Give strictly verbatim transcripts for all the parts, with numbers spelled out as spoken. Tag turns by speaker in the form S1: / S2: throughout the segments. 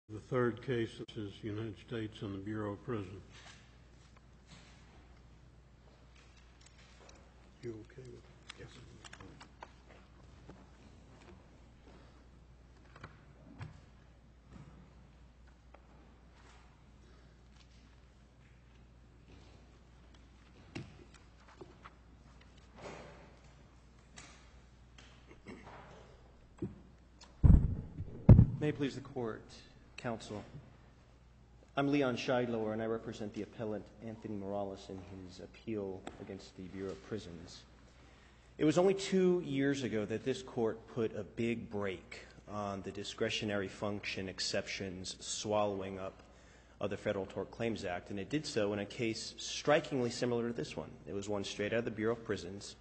S1: The third case is United States and the Bureau of Prisons. You okay with it?
S2: Yes.
S3: May it please the Court, Counsel. I'm Leon Scheidlower, and I represent the appellant Anthony Morales in his appeal against the Bureau of Prisons. It was only two years ago that this Court put a big brake on the discretionary function exceptions swallowing up of the Federal Tort Claims Act, and it did so in a case strikingly similar to this one. It was one straight out of the Bureau of Prisons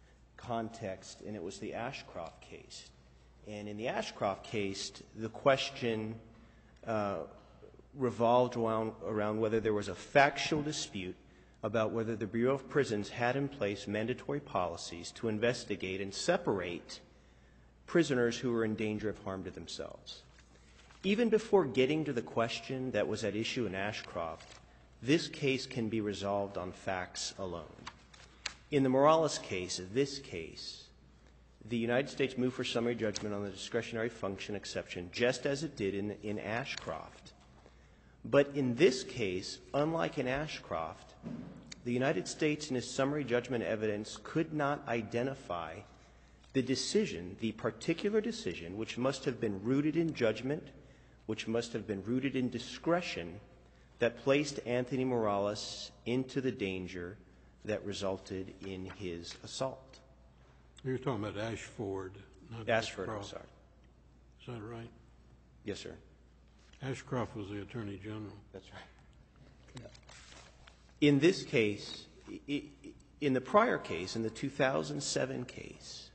S3: context, and it was the Ashcroft case. And in the Ashcroft case, the question uh, revolved around, around whether there was a factual dispute about whether the Bureau of Prisons had in place mandatory policies to investigate and separate prisoners who were in danger of harm to themselves. Even before getting to the question that was at issue in Ashcroft, this case can be resolved on facts alone. In the Morales case, this case, the United States moved for summary judgment on the discretionary function exception, just as it did in, in Ashcroft. But in this case, unlike in Ashcroft, the United States in its summary judgment evidence could not identify the decision, the particular decision, which must have been rooted in judgment, which must have been rooted in discretion, that placed Anthony Morales into the danger that resulted in his assault.
S1: You're talking about Ashford, not
S3: Ashford, I'm
S1: Ashcroft.
S3: sorry.
S1: Is that right?
S3: Yes, sir.
S1: Ashcroft was the Attorney General.
S3: That's right. In this case, in the prior case, in the two thousand seven case,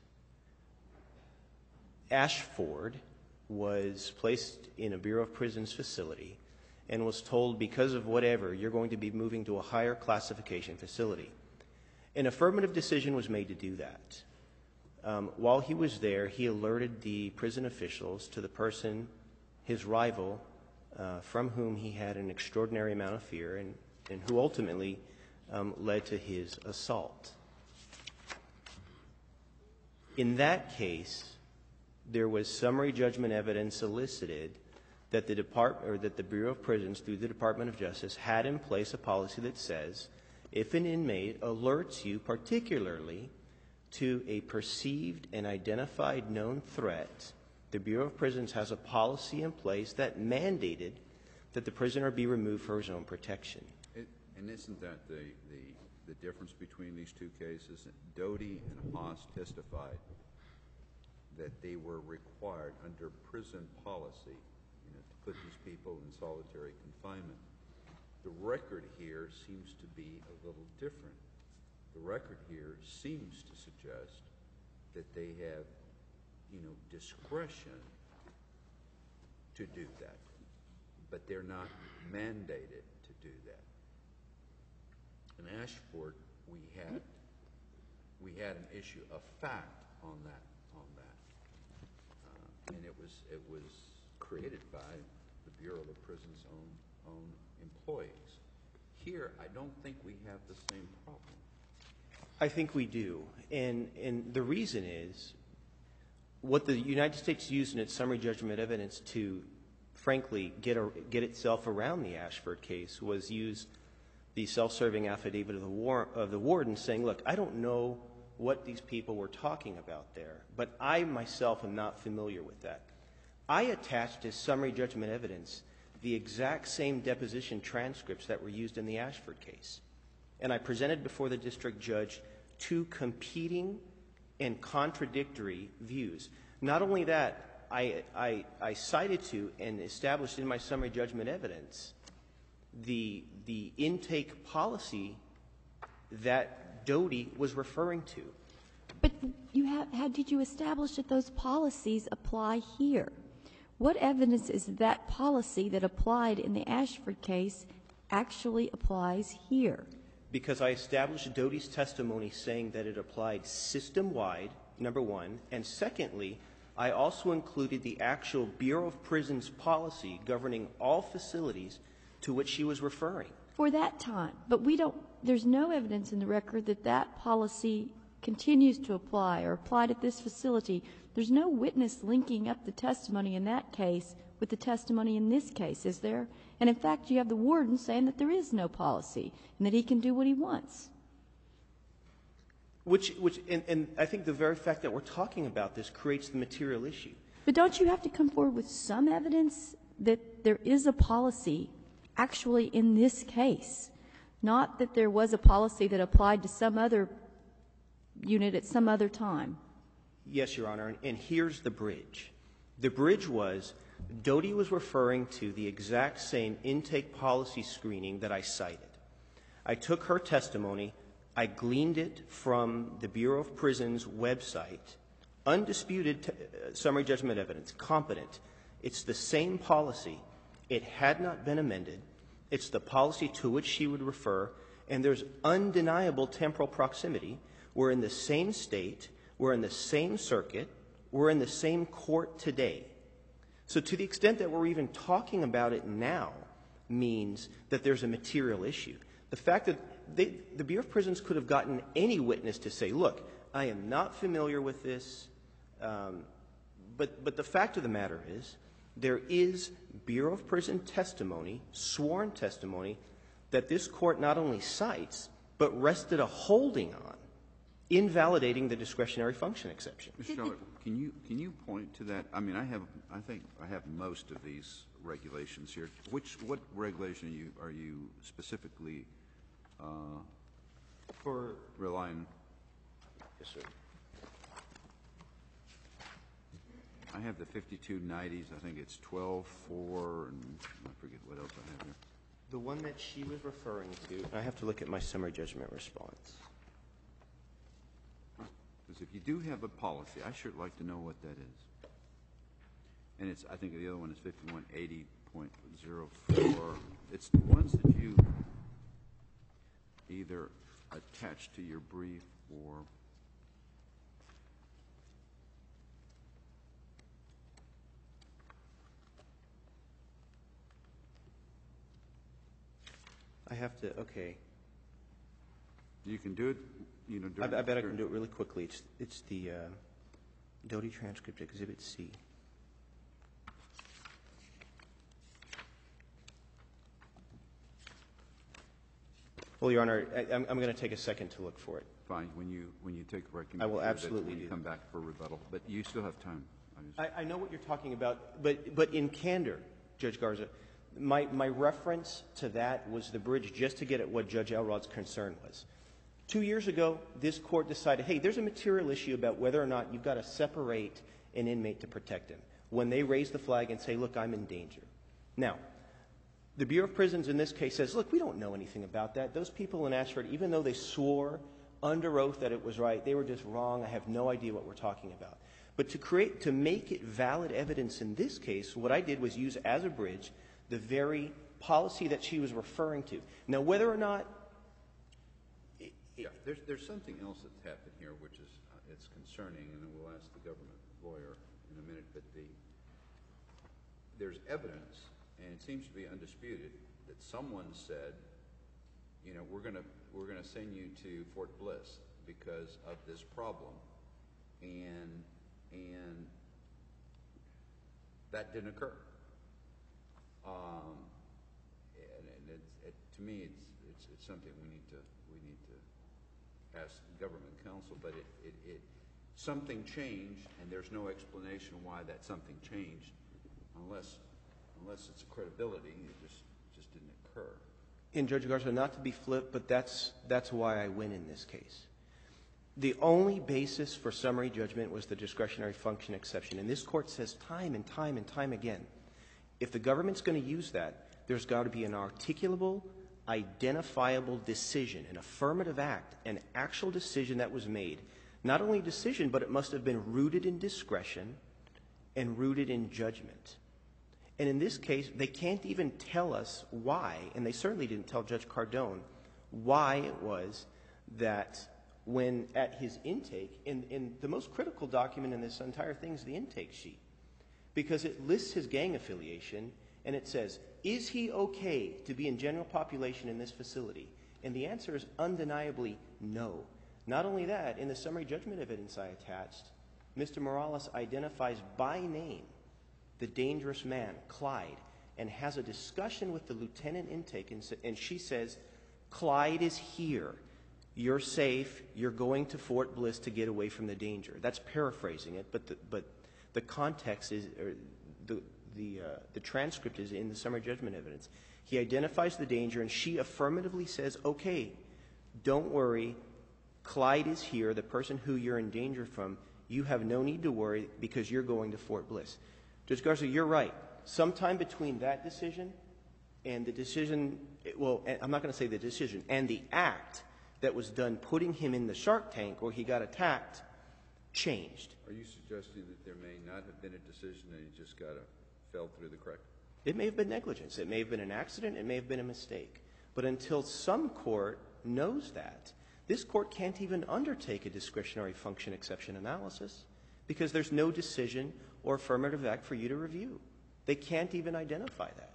S3: Ashford was placed in a Bureau of Prisons facility and was told, because of whatever, you're going to be moving to a higher classification facility. An affirmative decision was made to do that. Um, while he was there, he alerted the prison officials to the person, his rival, uh, from whom he had an extraordinary amount of fear and, and who ultimately um, led to his assault. In that case, there was summary judgment evidence elicited that the Depart- or that the Bureau of Prisons, through the Department of Justice, had in place a policy that says if an inmate alerts you particularly to a perceived and identified known threat, the Bureau of Prisons has a policy in place that mandated that the prisoner be removed for his own protection.
S2: It, and isn't that the, the, the difference between these two cases? Doty and Haas testified that they were required under prison policy, you know, to put these people in solitary confinement. The record here seems to be a little different. The record here seems to suggest that they have, you know, discretion to do that, but they're not mandated to do that. In Ashford, we had we had an issue of fact on that on that, uh, and it was it was created by the Bureau of Prisons' own own employees. Here, I don't think we have the same problem.
S3: I think we do. And, and the reason is what the United States used in its summary judgment evidence to, frankly, get, a, get itself around the Ashford case was use the self-serving affidavit of the, war, of the warden saying, look, I don't know what these people were talking about there, but I myself am not familiar with that. I attached as summary judgment evidence the exact same deposition transcripts that were used in the Ashford case. And I presented before the district judge two competing and contradictory views. Not only that, I, I, I cited to and established in my summary judgment evidence the, the intake policy that Doty was referring to.
S4: But you have, how did you establish that those policies apply here? What evidence is that policy that applied in the Ashford case actually applies here?
S3: Because I established Doty's testimony saying that it applied system-wide, number one, and secondly, I also included the actual Bureau of Prisons policy governing all facilities to which she was referring.
S4: For that time, but we don't, there's no evidence in the record that that policy continues to apply or applied at this facility. There's no witness linking up the testimony in that case with the testimony in this case, is there? And in fact, you have the warden saying that there is no policy and that he can do what he wants.
S3: Which, which, and, and I think the very fact that we're talking about this creates the material issue.
S4: But don't you have to come forward with some evidence that there is a policy actually in this case, not that there was a policy that applied to some other unit at some other time?
S3: Yes, Your Honor, and, and here's the bridge. The bridge was, Doty was referring to the exact same intake policy screening that I cited. I took her testimony, I gleaned it from the Bureau of Prisons website, undisputed t- uh, summary judgment evidence, competent. It's the same policy. It had not been amended. It's the policy to which she would refer, and there's undeniable temporal proximity. We're in the same state. We're in the same circuit. We're in the same court today. So to the extent that we're even talking about it now means that there's a material issue. The fact that they, the Bureau of Prisons could have gotten any witness to say, look, I am not familiar with this, um, but, but the fact of the matter is there is Bureau of Prison testimony, sworn testimony, that this court not only cites but rested a holding on, invalidating the discretionary function exception.
S2: Mister Charlotte, can you can you point to that? I mean, I have I think I have most of these regulations here. Which what regulation are you are you specifically uh,
S3: For
S2: relying?
S3: yes, sir.
S2: I have the fifty-two nineties. I think it's twelve four, and I forget what else I have here.
S3: The one that she was referring to, I have to look at my summary judgment response.
S2: Because if you do have a policy, I sure like to know what that is. And it's, I think the other one is fifty-one eighty point oh four. It's the ones that you either attach to your brief or
S3: I have to, okay.
S2: you can do it, you know.
S3: I,
S2: during-
S3: I bet I
S2: during-
S3: can do it really quickly. It's, it's the uh, Doty transcript, Exhibit C. Well, Your Honor, I, I'm, I'm going to take a second to look for it.
S2: Fine, when you, when you take a break. you
S3: I
S2: make
S3: will
S2: sure that
S3: absolutely
S2: when you
S3: do
S2: come back for rebuttal, but you still have time. I just-
S3: I, I know what you're talking about, but, but in candor, Judge Garza, my, my reference to that was the bridge just to get at what Judge Elrod's concern was. Two years ago, this court decided, hey, there's a material issue about whether or not you've got to separate an inmate to protect him. When they raise the flag and say, look, I'm in danger. Now, the Bureau of Prisons in this case says, look, we don't know anything about that. Those people in Ashford, even though they swore under oath that it was right, they were just wrong. I have no idea what we're talking about. But to create, to make it valid evidence in this case, what I did was use as a bridge the very policy that she was referring to. Now, whether or not
S2: Yeah, there's, there's something else that's happened here which is, uh, it's concerning, and then we'll ask the government lawyer in a minute, but the, there's evidence, and it seems to be undisputed, that someone said, you know, we're gonna, we're gonna send you to Fort Bliss because of this problem, and, and that didn't occur. Um, and, and it's, it, to me, it's, it's, it's something we need to, we need to ask government counsel, but it, it, it, something changed, and there's no explanation why that something changed, unless, unless it's a credibility, it just, just didn't occur.
S3: And Judge Garza, not to be flip, but that's, that's why I win in this case. The only basis for summary judgment was the discretionary function exception, and this court says time and time and time again, if the government's going to use that, there's got to be an articulable, identifiable decision, an affirmative act, an actual decision that was made. Not only a decision, but it must have been rooted in discretion and rooted in judgment. And in this case, they can't even tell us why, and they certainly didn't tell Judge Cardone why it was that when at his intake, and, and the most critical document in this entire thing is the intake sheet, because it lists his gang affiliation, and it says, is he okay to be in general population in this facility? And the answer is undeniably no. Not only that, in the summary judgment evidence I attached, Mister Morales identifies by name the dangerous man, Clyde, and has a discussion with the lieutenant intake, and, and she says, Clyde is here. You're safe. You're going to Fort Bliss to get away from the danger. That's paraphrasing it, but the, but the context is, or the, the, uh, the transcript is in the summary judgment evidence. He identifies the danger, and she affirmatively says, okay, don't worry. Clyde is here, the person who you're in danger from. You have no need to worry because you're going to Fort Bliss. Judge Garza, you're right. Sometime between that decision and the decision, well, I'm not going to say the decision, and the act that was done putting him in the shark tank where he got attacked changed.
S2: Are you suggesting that there may not have been a decision and he just got a, fell through the crack?
S3: It may have been negligence. It may have been an accident. It may have been a mistake. But until some court knows that, this court can't even undertake a discretionary function exception analysis because there's no decision or affirmative act for you to review. They can't even identify that.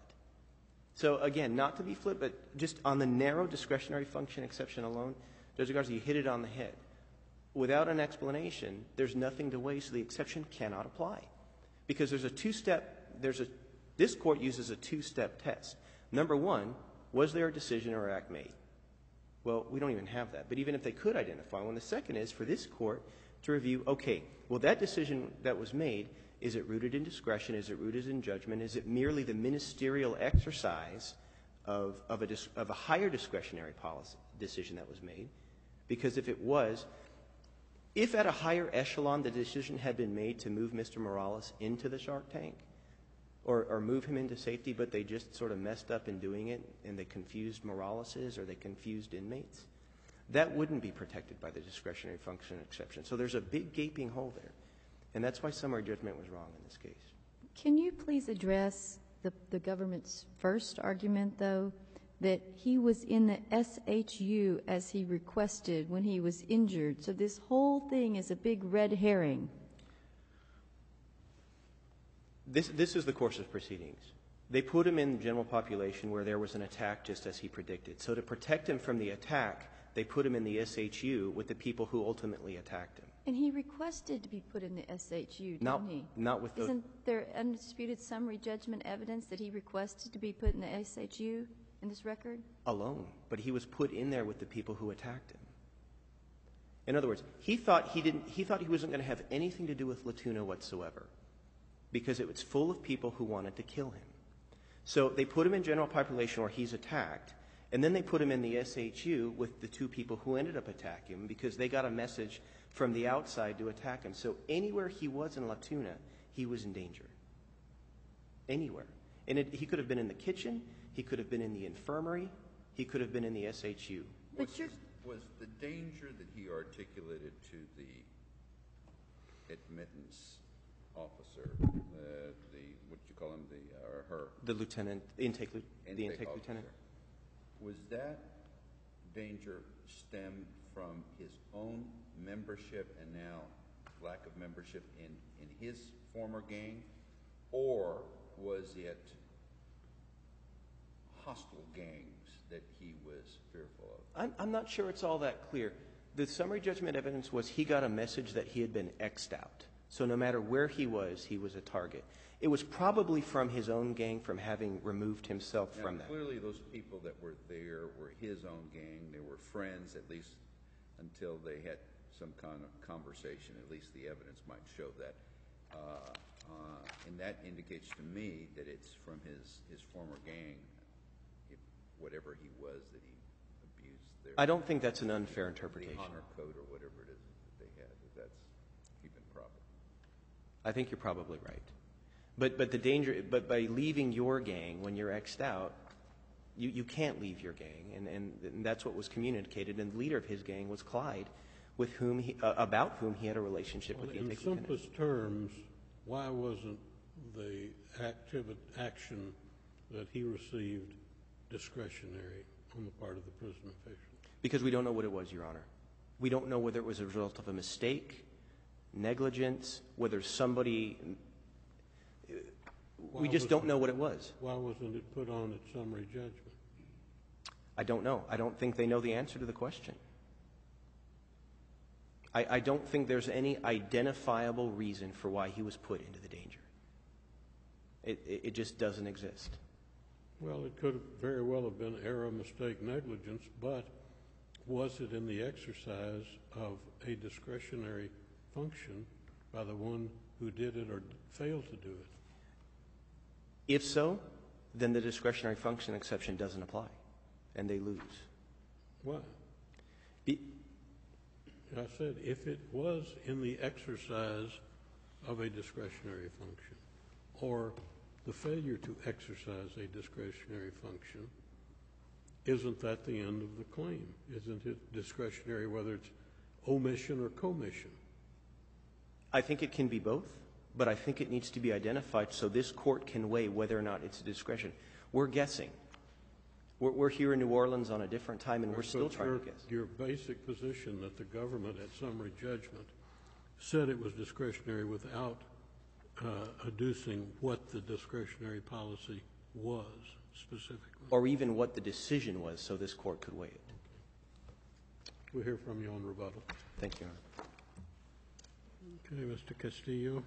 S3: So again, not to be flip, but just on the narrow discretionary function exception alone, Judge Garza, you hit it on the head. Without an explanation, there's nothing to weigh, so the exception cannot apply. Because there's a two-step, there's a, this court uses a two-step test. Number one, was there a decision or act made? Well, we don't even have that. But even if they could identify one, the second is for this court to review, okay, well, that decision that was made, is it rooted in discretion? Is it rooted in judgment? Is it merely the ministerial exercise of, of, a, dis, of a higher discretionary policy decision that was made? Because if it was, if at a higher echelon the decision had been made to move Mister Morales into the shark tank or, or move him into safety, but they just sort of messed up in doing it and they confused Moraleses or they confused inmates, that wouldn't be protected by the discretionary function exception. So there's a big gaping hole there. And that's why summary judgment was wrong in this case.
S4: Can you please address the, the government's first argument, though, that he was in the S H U as he requested when he was injured? So this whole thing is a big red herring.
S3: This, this is the course of proceedings. They put him in the general population where there was an attack just as he predicted. So to protect him from the attack, they put him in the S H U with the people who ultimately attacked him.
S4: And he requested to be put in the S H U, didn't
S3: Not,
S4: he?
S3: not with those.
S4: Isn't there undisputed summary judgment evidence that he requested to be put in the S H U in this record?
S3: Alone. But he was put in there with the people who attacked him. In other words, he thought he didn't, he thought he wasn't going to have anything to do with Latuna whatsoever because it was full of people who wanted to kill him. So they put him in general population where he's attacked, and then they put him in the S H U with the two people who ended up attacking him because they got a message from the outside to attack him. So anywhere he was in Latuna, he was in danger. Anywhere. And it, he could have been in the kitchen, he could have been in the infirmary, he could have been in the S H U.
S4: But you're...
S2: Was the danger that he articulated to the admittance officer, uh, the, what you call him, the, uh, or her?
S3: The lieutenant, intake, the
S2: intake
S3: intake
S2: officer.
S3: lieutenant.
S2: Was that danger stemmed from his own membership and now lack of membership in, in his former gang, or was it hostile gangs that he was fearful of?
S3: I'm, I'm not sure it's all that clear. The summary judgment evidence was he got a message that he had been X'd out. So no matter where he was, he was a target. It was probably from his own gang, from having removed himself
S2: now,
S3: from that.
S2: Clearly those people that were there were his own gang. They were friends, at least until they had some kind of conversation. At least the evidence might show that. Uh, uh, and that indicates to me that it's from his, his former gang, if whatever he was that he abused their...
S3: I don't think that's an unfair interpretation.
S2: The honor code or whatever it is that they had, if that's even proper.
S3: I think you're probably right. But but the danger, but by leaving your gang when you're X'd out, you, you can't leave your gang, and, and, and that's what was communicated. And the leader of his gang was Clyde, with whom he, uh, about whom he had a relationship
S1: Well,
S3: with the
S1: in
S3: intake lieutenant.
S1: simplest terms, why wasn't the activi- action that he received discretionary on the part of the prison official?
S3: Because we don't know what it was, Your Honor. We don't know whether it was a result of a mistake, negligence, whether somebody, we
S1: Why
S3: just don't
S1: wasn't-
S3: know what it was.
S1: Why wasn't it put on at summary judgment?
S3: I don't know. I don't think they know the answer to the question. I, I don't think there's any identifiable reason for why he was put into the danger. It, it, it just doesn't exist.
S1: Well, it could have very well have been error, mistake, negligence, but was it in the exercise of a discretionary function by the one who did it or failed to do it?
S3: If so, then the discretionary function exception doesn't apply, and they lose.
S1: Why?
S3: Be,
S1: I said if it was in the exercise of a discretionary function or the failure to exercise a discretionary function, isn't that the end of the claim? Isn't it discretionary whether it's omission or commission?
S3: I think it can be both, but I think it needs to be identified so this court can weigh whether or not it's a discretion. We're guessing. We're, we're here in New Orleans on a different time, and we're still
S1: But
S3: trying
S1: your,
S3: to guess.
S1: Your basic position that the government at summary judgment said it was discretionary without uh, adducing what the discretionary policy was specifically.
S3: Or even what the decision was so this court could weigh it.
S1: We'll hear from you on rebuttal.
S3: Thank you, Your Honor.
S1: Okay, Mister Castillo.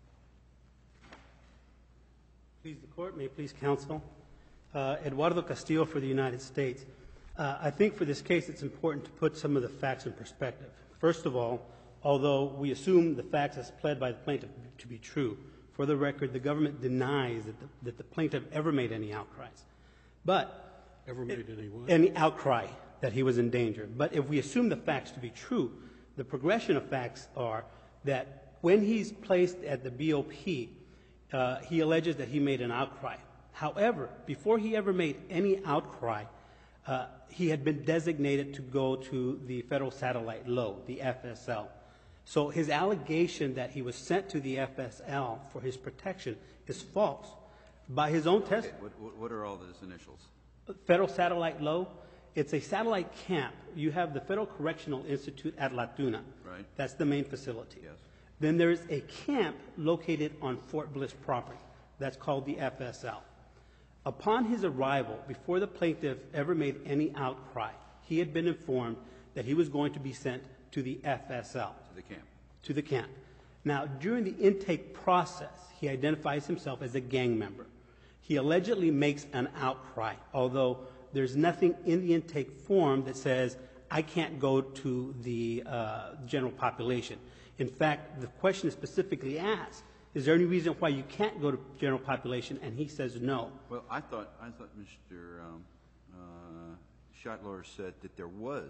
S5: Please the court, may it please counsel. Uh, Eduardo Castillo for the United States. Uh, I think for this case it's important to put some of the facts in perspective. First of all, although we assume the facts as pled by the plaintiff to be true, for the record, the government denies that the, that the plaintiff ever made any outcries. But
S1: Ever made any what?
S5: any outcry that he was in danger. But if we assume the facts to be true, the progression of facts are that when he's placed at the B O P, uh, he alleges that he made an outcry. However, before he ever made any outcry, uh, he had been designated to go to the Federal Satellite Low, the F S L. So his allegation that he was sent to the F S L for his protection is false. By his own test,
S2: Okay, what, what- what are all those initials?
S5: Federal Satellite Low, it's a satellite camp. You have the Federal Correctional Institute at La Tuna.
S2: Right.
S5: That's the main facility.
S2: Yes.
S5: Then there's a camp located on Fort Bliss property. That's called the F S L. Upon his arrival, before the plaintiff ever made any outcry, he had been informed that he was going to be sent to the F S L.
S2: To the camp.
S5: To the camp. Now, during the intake process, he identifies himself as a gang member. He allegedly makes an outcry, although there's nothing in the intake form that says, I can't go to the uh, general population. In fact, the question is specifically asked, is there any reason why you can't go to general population? And he says no.
S2: Well, I thought, I thought Mister Um, uh, Scheitler said that there was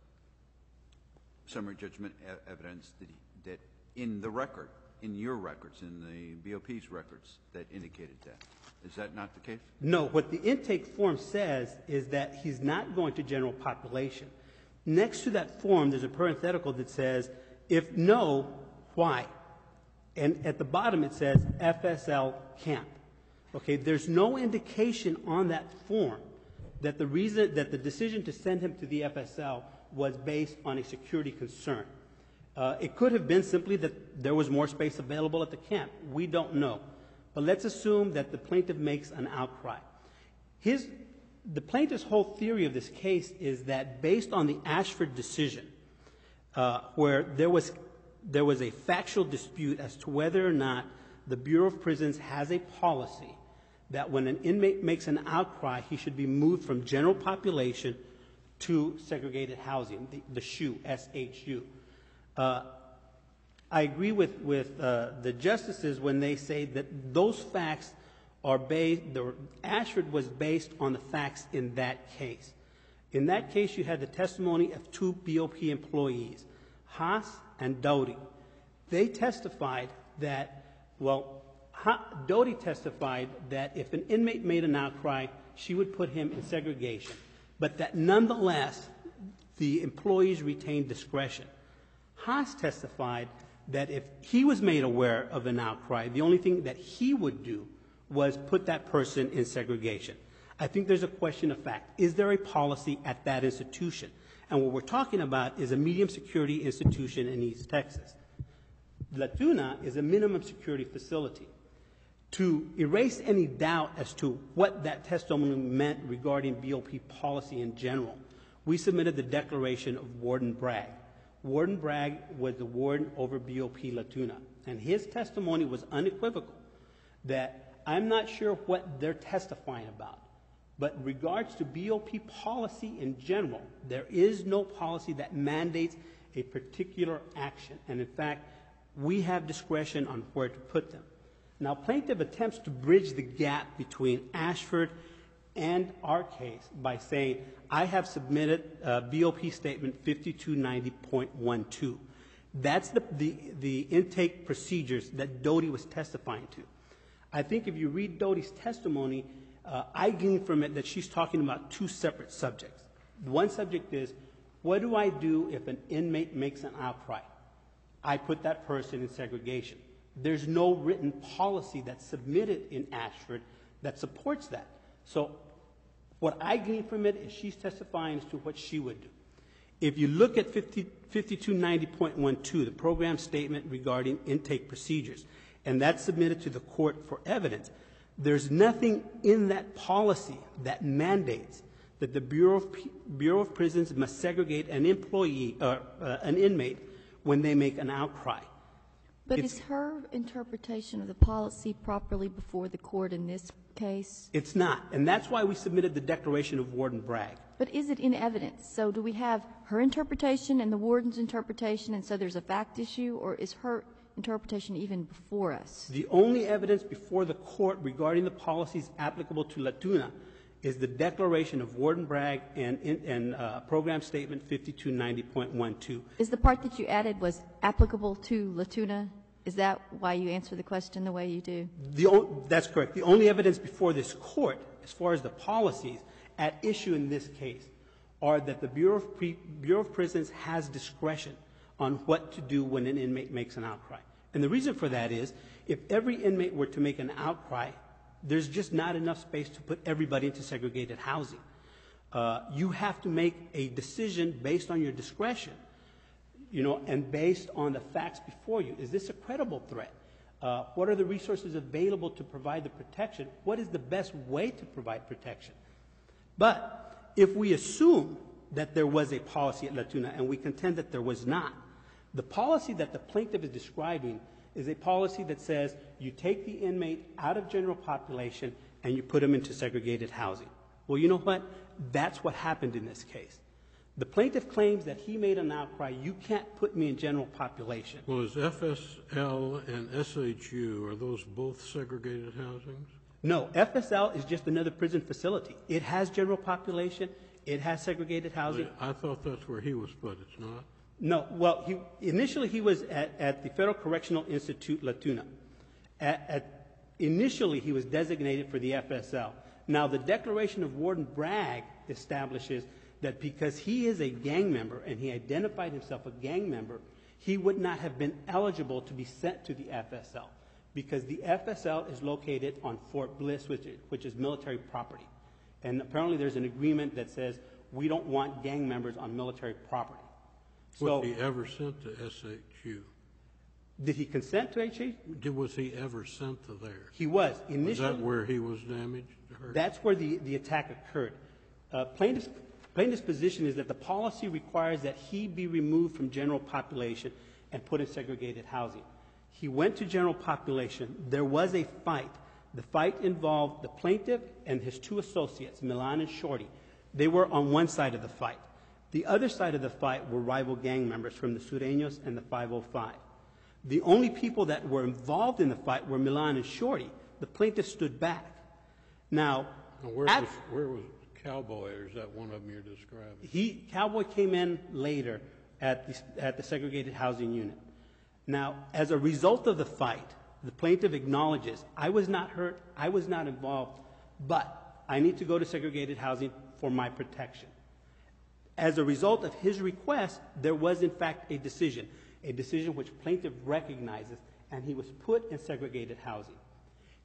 S2: summary judgment e- evidence that, he, that in the record, in your records, in the B O P's records, that indicated that. Is that not the case?
S5: No, what the intake form says is that he's not going to general population. Next to that form, there's a parenthetical that says, if no, why? And at the bottom it says F S L camp. Okay, there's no indication on that form that the reason, that the decision to send him to the F S L was based on a security concern. Uh, it could have been simply that there was more space available at the camp. We don't know. But let's assume that the plaintiff makes an outcry. His, the plaintiff's whole theory of this case is that based on the Ashford decision, uh, where there was, there was a factual dispute as to whether or not the Bureau of Prisons has a policy that when an inmate makes an outcry, he should be moved from general population to segregated housing, the, the S H U, S H U. Uh, I agree with, with uh, the justices when they say that those facts are based, the, Ashford was based on the facts in that case. In that case, you had the testimony of two B O P employees, Haas and Doty. They testified that, well, ha- Doty testified that if an inmate made an outcry, she would put him in segregation, but that nonetheless, the employees retained discretion. Haas testified that if he was made aware of an outcry, the only thing that he would do was put that person in segregation. I think there's a question of fact. Is there a policy at that institution? And what we're talking about is a medium security institution in East Texas. La Tuna is a minimum security facility. To erase any doubt as to what that testimony meant regarding B O P policy in general, we submitted the declaration of Warden Bragg. Warden Bragg was the warden over B O P La Tuna, and his testimony was unequivocal that I'm not sure what they're testifying about, but in regards to B O P policy in general, there is no policy that mandates a particular action, and in fact, we have discretion on where to put them. Now, plaintiff attempts to bridge the gap between Ashford and our case by saying, I have submitted uh, B O P statement fifty-two ninety point twelve. That's the, the, the intake procedures that Doty was testifying to. I think if you read Doty's testimony, uh, I glean from it that she's talking about two separate subjects. One subject is, what do I do if an inmate makes an outcry? I put that person in segregation. There's no written policy that's submitted in Ashford that supports that. So what I glean from it is she's testifying as to what she would do. If you look at fifty-two ninety point twelve, the program statement regarding intake procedures, and that's submitted to the court for evidence, there's nothing in that policy that mandates that the Bureau of, P- Bureau of Prisons must segregate an employee or uh, an inmate when they make an outcry.
S4: But
S5: It's-
S4: is her interpretation of the policy properly before the court in this case?
S5: It's not, and that's why we submitted the declaration of Warden Bragg.
S4: But is it in evidence? So do we have her interpretation and the warden's interpretation, and so there's a fact issue, or is her interpretation even before us?
S5: The only evidence before the court regarding the policies applicable to La Tuna is the declaration of Warden Bragg and, and uh, program statement fifty-two ninety point twelve.
S4: Is the part that you added was applicable to La Tuna? Is that why you answer the question the way you do?
S5: The o- that's correct. The only evidence before this court, as far as the policies at issue in this case, are that the Bureau of, Pre- Bureau of Prisons has discretion on what to do when an inmate makes an outcry. And the reason for that is, if every inmate were to make an outcry, there's just not enough space to put everybody into segregated housing. Uh, you have to make a decision based on your discretion, you know, and based on the facts before you. Is this a credible threat? Uh, what are the resources available to provide the protection? What is the best way to provide protection? But if we assume that there was a policy at La Tuna, and we contend that there was not, the policy that the plaintiff is describing is a policy that says you take the inmate out of general population and you put him into segregated housing. Well, you know what? That's what happened in this case. The plaintiff claims that he made an outcry, you can't put me in general population.
S1: Well, is F S L and S H U, are those both segregated housings?
S5: No, F S L is just another prison facility. It has general population, it has segregated housing.
S1: I thought that's where he was put, it's not?
S5: No, well, he, initially he was at, at the Federal Correctional Institute, La Tuna. At, at, initially he was designated for the F S L. Now the declaration of Warden Bragg establishes that because he is a gang member and he identified himself a gang member, he would not have been eligible to be sent to the F S L because the F S L is located on Fort Bliss, which is, which is military property. And apparently there's an agreement that says we don't want gang members on military property. So,
S1: Was he ever sent to S H U?
S5: did he consent to H H?
S1: Did, was he ever sent to there?
S5: He was.
S1: Was
S5: Initially,
S1: that where he was damaged or hurt?
S5: that's where the, the attack occurred. Uh, plaintiff's, plaintiff's position is that the policy requires that he be removed from general population and put in segregated housing. He went to general population. There was a fight. The fight involved the plaintiff and his two associates, Milan and Shorty. They were on one side of the fight. The other side of the fight were rival gang members from the Sureños and the five oh five. The only people that were involved in the fight were Milan and Shorty. The plaintiff stood back. Now,
S1: Now, where,
S5: at-
S1: was, where was Cowboy, or is that one of them you're describing?
S5: he, Cowboy came in later at the, at the segregated housing unit. Now, as a result of the fight, the plaintiff acknowledges, I was not hurt, I was not involved, but I need to go to segregated housing for my protection. As a result of his request, there was in fact a decision, a decision which plaintiff recognizes, and he was put in segregated housing.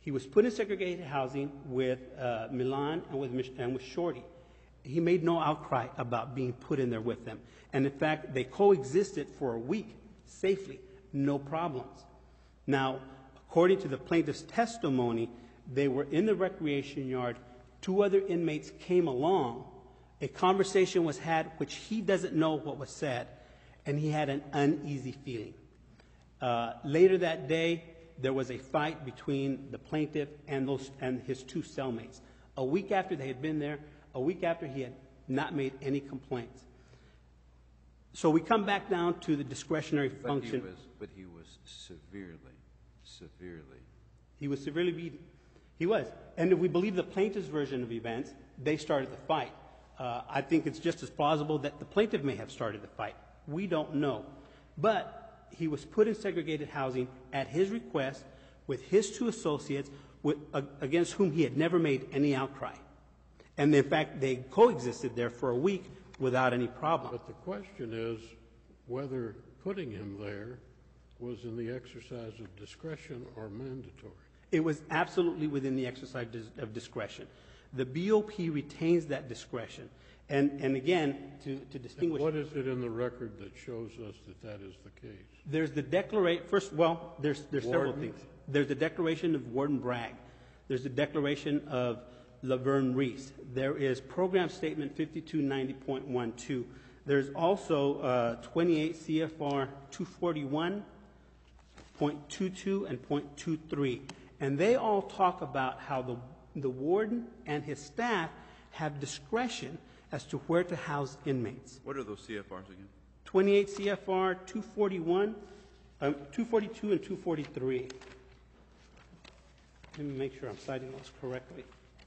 S5: He was put in segregated housing with uh, Milan and with, Mich- and with Shorty. He made no outcry about being put in there with them. And in fact, they coexisted for a week safely, no problems. Now, according to the plaintiff's testimony, they were in the recreation yard. Two other inmates came along. A conversation was had, which he doesn't know what was said, and he had an uneasy feeling. Uh, later that day, there was a fight between the plaintiff and, those, and his two cellmates. A week after they had been there, a week after he had not made any complaints. So we come back down to the discretionary
S2: But he
S5: function.
S2: was, but he was severely, severely.
S5: He was severely beaten. He was. And if we believe the plaintiff's version of events, they started the fight. Uh, I think it's just as plausible that the plaintiff may have started the fight. We don't know. But he was put in segregated housing at his request with his two associates with, uh, against whom he had never made any outcry. And in fact, they coexisted there for a week without any problem.
S1: But the question is whether putting him there was in the exercise of discretion or mandatory.
S5: It was absolutely within the exercise of discretion. The B O P retains that discretion. And, and again, to, to distinguish...
S1: What is it in the record that shows us that that is the case?
S5: There's the declaration... First, well, there's, there's several
S1: Warden?
S5: things. There's the declaration of Warden Bragg. There's the declaration of Laverne Reese. There is Program Statement fifty-two ninety point twelve. There's also uh, twenty-eight C F R two forty-one point twenty-two and point twenty-three. And they all talk about how the, the warden and his staff have discretion as to where to house inmates.
S2: What are those C F Rs again?
S5: twenty-eight C F R two forty-one, um, two forty-two and two forty-three. Let me make sure I'm citing those correctly.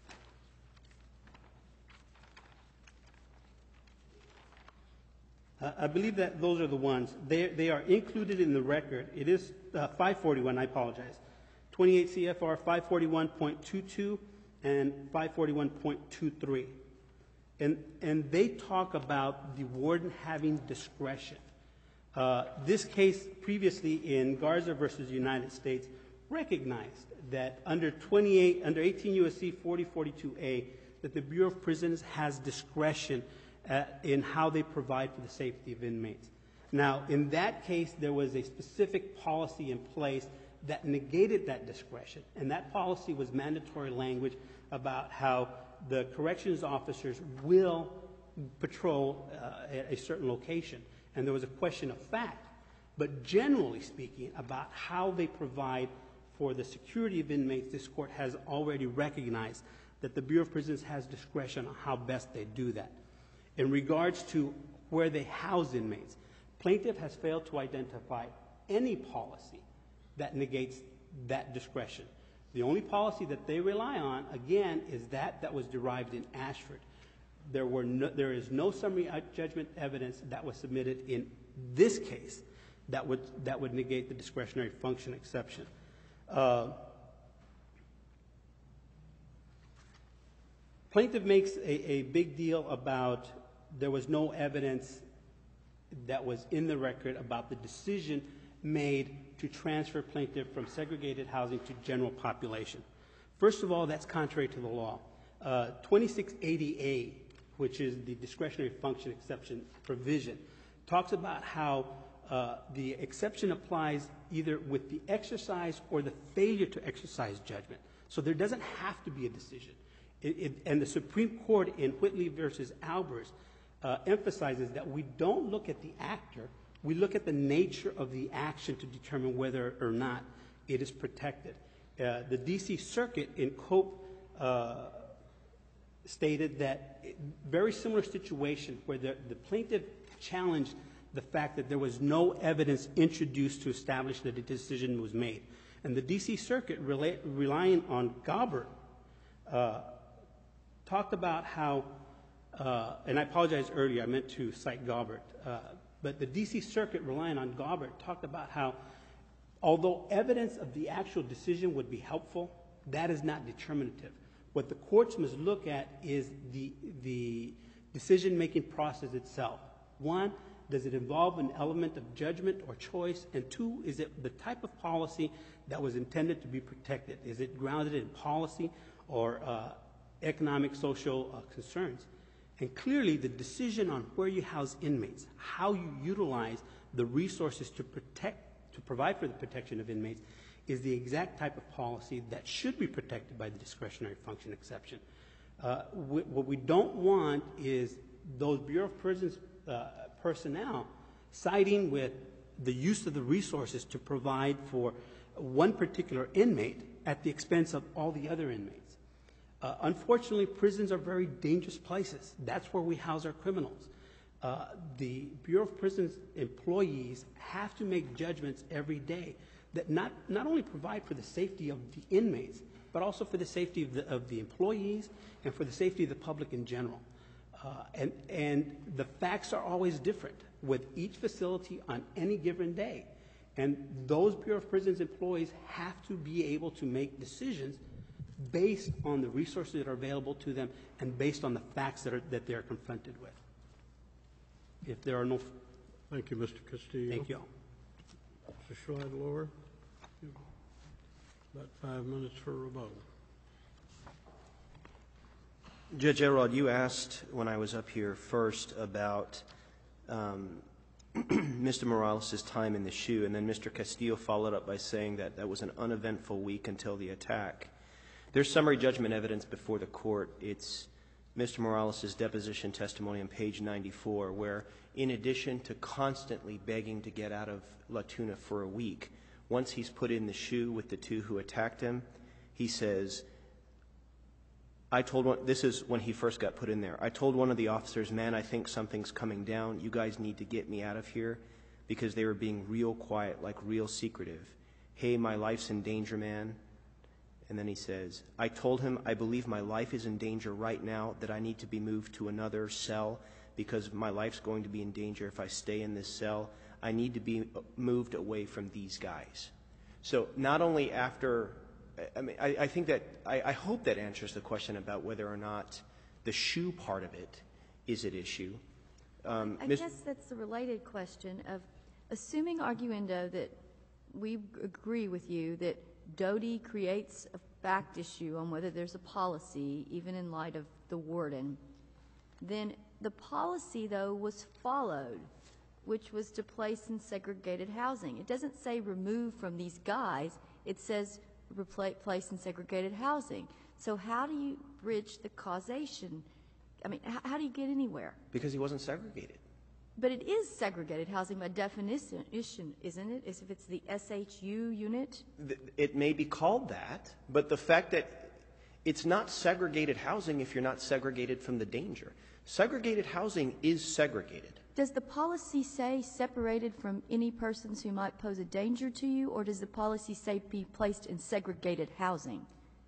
S5: Uh, I believe that those are the ones. They, they are included in the record. It is uh, five forty-one, I apologize. twenty-eight C F R five forty-one point twenty-two and five forty-one point twenty-three. And, and they talk about the warden having discretion. Uh, this case previously in Garza versus United States recognized that under twenty-eight, under eighteen U S C forty forty-two A, that the Bureau of Prisons has discretion uh, in how they provide for the safety of inmates. Now, in that case, there was a specific policy in place that negated that discretion, and that policy was mandatory language about how the corrections officers will patrol uh, at a certain location. And there was a question of fact, but generally speaking, about how they provide for the security of inmates, this court has already recognized that the Bureau of Prisons has discretion on how best they do that. In regards to where they house inmates, plaintiff has failed to identify any policy that negates that discretion. The only policy that they rely on, again, is that that was derived in Ashford. There, were no, there is no summary judgment evidence that was submitted in this case that would, that would negate the discretionary function exception. Uh, plaintiff makes a, a big deal about there was no evidence that was in the record about the decision made to transfer plaintiff from segregated housing to general population. First of all, that's contrary to the law. Uh, twenty-six eighty A, which is the discretionary function exception provision, talks about how uh, the exception applies either with the exercise or the failure to exercise judgment. So there doesn't have to be a decision. It, it, and the Supreme Court in Whitley versus Albers uh, emphasizes that we don't look at the actor, we look at the nature of the action to determine whether or not it is protected. Uh, the D C Circuit in Cope uh, stated that it, very similar situation where the, the plaintiff challenged the fact that there was no evidence introduced to establish that a decision was made. And the D C Circuit, rela relying on Gaubert, uh, talked about how, uh, and I apologize earlier, I meant to cite Gaubert, uh, but the D C Circuit, relying on Gaubert, talked about how, although evidence of the actual decision would be helpful, that is not determinative. What the courts must look at is the, the decision-making process itself. One, does it involve an element of judgment or choice? And two, is it the type of policy that was intended to be protected? Is it grounded in policy or uh, economic, social uh, concerns? And clearly, the decision on where you house inmates, how you utilize the resources to protect, to provide for the protection of inmates, is the exact type of policy that should be protected by the discretionary function exception. Uh, we, what we don't want is those Bureau of Prisons uh, personnel siding with the use of the resources to provide for one particular inmate at the expense of all the other inmates. Uh, unfortunately, prisons are very dangerous places. That's where we house our criminals. Uh, the Bureau of Prisons employees have to make judgments every day that not, not only provide for the safety of the inmates, but also for the safety of the, of the employees and for the safety of the public in general. Uh, and, and the facts are always different with each facility on any given day. And those Bureau of Prisons employees have to be able to make decisions based on the resources that are available to them and based on the facts that, are, that they're confronted with. If there are no...
S1: Thank you, Mister Castillo.
S5: Thank you.
S1: Mister Schleidlower, about five minutes for rebuttal.
S3: Judge Elrod, you asked when I was up here first about um, Mister Morales' time in the SHU, and then Mister Castillo followed up by saying that that was an uneventful week until the attack. There's summary judgment evidence before the court. It's Mister Morales' deposition testimony on page ninety-four, where in addition to constantly begging to get out of La Tuna for a week, once he's put in the SHU with the two who attacked him, he says, I told one, this is when he first got put in there, I told one of the officers, man, I think something's coming down. You guys need to get me out of here, because they were being real quiet, like real secretive. Hey, my life's in danger, man. And then he says, I told him I believe my life is in danger right now, that I need to be moved to another cell because my life's going to be in danger if I stay in this cell. I need to be moved away from these guys. So not only after, I mean, I, I think that, I, I hope that answers the question about whether or not the SHU part of it is at issue. Um,
S4: I
S3: Miz
S4: guess that's the related question of, assuming arguendo that we agree with you that Doty creates a fact issue on whether there's a policy, even in light of the warden, then the policy, though, was followed, which was to place in segregated housing. It doesn't say remove from these guys. It says repla- place in segregated housing. So how do you bridge the causation? I mean, h- how do you get anywhere?
S3: because he wasn't segregated.
S4: But it is segregated housing by definition, isn't it? As if it's the S H U unit?
S3: Th- It may be called that, but the fact that it's not segregated housing if you're not segregated from the danger. Segregated housing is segregated.
S4: Does the policy say separated from any persons who might pose a danger to you, or does the policy say be placed in segregated housing?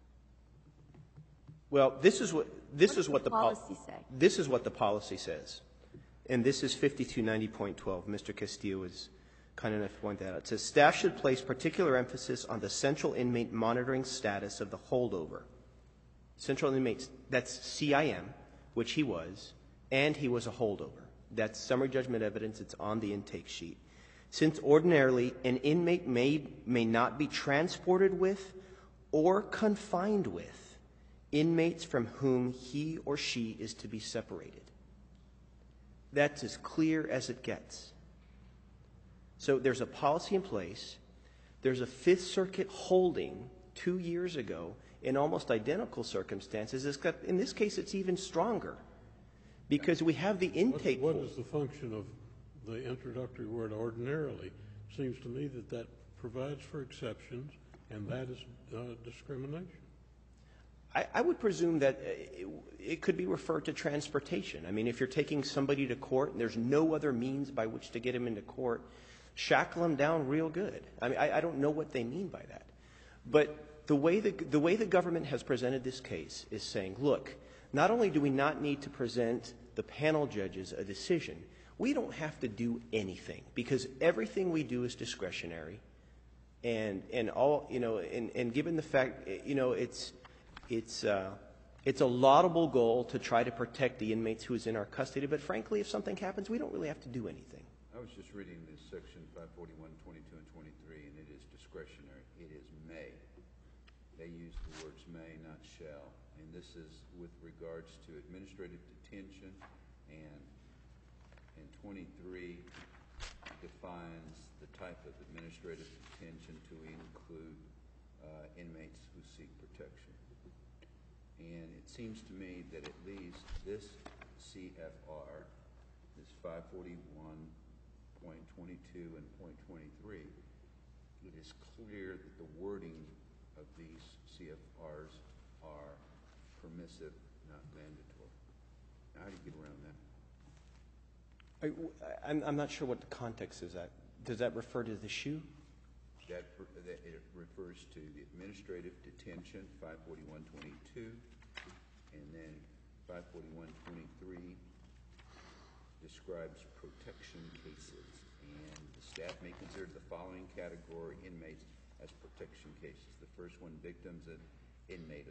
S3: Well, this is what this
S4: What
S3: is
S4: does
S3: what
S4: the
S3: the pol-
S4: policy say?
S3: This is what the policy says, and this is fifty-two ninety point twelve. Mister Castillo is kind enough to point that out. It says staff should place particular emphasis on the central inmate monitoring status of the holdover. Central inmates, that's C I M, which he was, and he was a holdover. That's summary judgment evidence. It's on the intake sheet. Since ordinarily an inmate may may not be transported with or confined with inmates from whom he or she is to be separated. That's as clear as it gets. So there's a policy in place. There's a Fifth Circuit holding two years ago in almost identical circumstances, except in this case it's even stronger because we have the intake.
S1: What, what is the function of the introductory word ordinarily? Seems to me that that provides for exceptions, and that is uh, discrimination.
S3: I, I would presume that it, it could be referred to transportation. I mean, if you're taking somebody to court and there's no other means by which to get him into court, shackle him down real good. I mean, I, I don't know what they mean by that. But the way the, the way the government has presented this case is saying, look, not only do we not need to present the panel judges a decision, we don't have to do anything because everything we do is discretionary. And, and all, you know, and, and given the fact, you know, it's, it's, uh, It's a laudable goal to try to protect the inmates who is in our custody, but frankly, if something happens, we don't really have to do anything.
S2: I was just reading this section five forty-one, twenty-two, and twenty-three, and it is discretionary. It is may. They use the words may, not shall. And this is with regards to administrative detention, and and twenty-three defines the type of administrative detention to include uh, inmates who seek protection. And it seems to me that at least this C F R, this five forty-one point twenty-two and point twenty-three, it is clear that the wording of these C F Rs are permissive, not mandatory. Now, how do you get around that?
S3: I, I'm, I'm not sure what the context is. That does that refer to the shoe?
S2: That, that it refers to the administrative detention, five forty-one twenty-two, and then five forty-one twenty-three describes protection cases, and the staff may consider the following category inmates as protection cases. The first one, victims of inmate